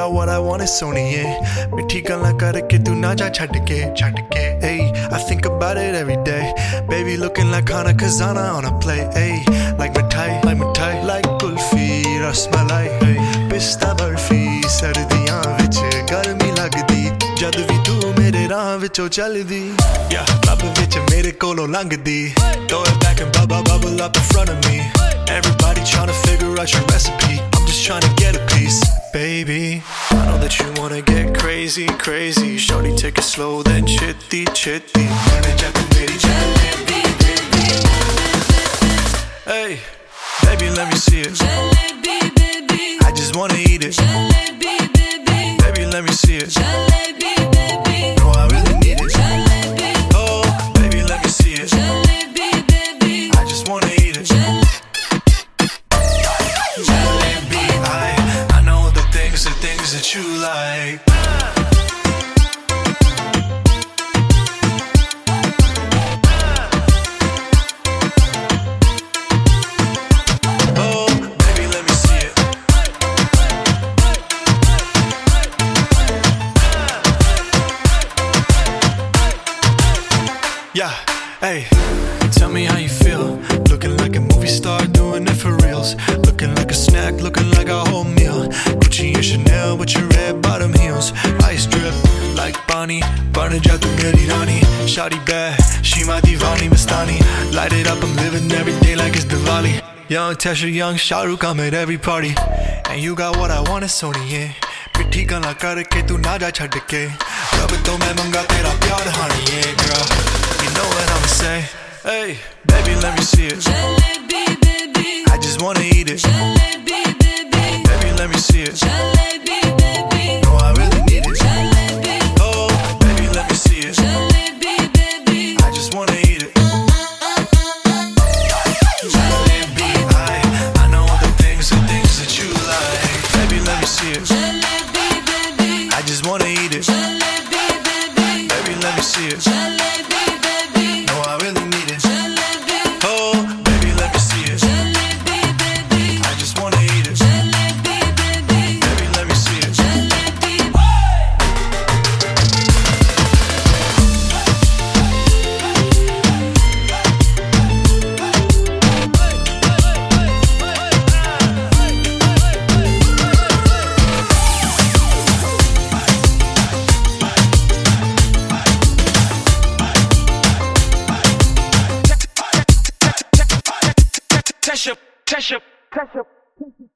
got what I want, it's सोनिए मिठी गल्लां करके तू ना जा छड़ के Ay, I think about it every day. Baby looking like Khana Khazana on a plate. Ay, like mithai, like kulfi, rasmalai. Pista barfi, sardiyan vich garmi lagdi. Jad vi tu mere raah vichon chaldi. Yeah, club vich mere kolo langdi. Throw it back and bubble up in front of me. Everybody tryna figure out your recipe. I'm just tryna get a piece. Baby, I know that you wanna get crazy. Shorty, take it slow, then chitty. Hey, baby, let me see it. Jalebi, baby. I just wanna eat it. Jalebi, baby. Baby, let me see it. Jalebi, baby. No, I really need it. Jalebi. Oh, baby, let me see it. Jalebi, baby. I just wanna eat it. Jalebi, I know the things that you like. Yeah, hey, tell me how you feel. Looking like a movie star, doing it for reals. Looking like a snack, looking like a whole meal. Gucci and Chanel with your red bottom heels. Ice drip like Bonnie, burn ja tu meri rani. Shawty bad, she my divani Mastani. Light it up, I'm living every day like it's Diwali. Young Tesha, young Shah Rukh, I'm at every party. And you got what I want, it's सोनिए मिठी गल्लां करके तू ना जा छड़ के रब तो मैं मंगा तेरा प्यार हानिए girl. You know what I'ma say. Hey, baby, let me see it. Jalebi, baby. I just wanna eat it. Jalebi, baby. Baby, let me see it. Jalebi, baby. No, I really need it. Jalebi. Oh, baby, let me see it. Jalebi, baby. I just wanna eat it. Jalebi, I know the things that you like. Baby, let me see it. Jalebi, baby. I just wanna eat it. Jalebi, baby. Baby, let me see it. Jalebi, baby. No, I really need it. Jalebi. Oh, baby, let me see it. Jalebi, baby. I just wanna eat it. Jalebi, baby. Baby, let me see it. Jalebi. Tesha.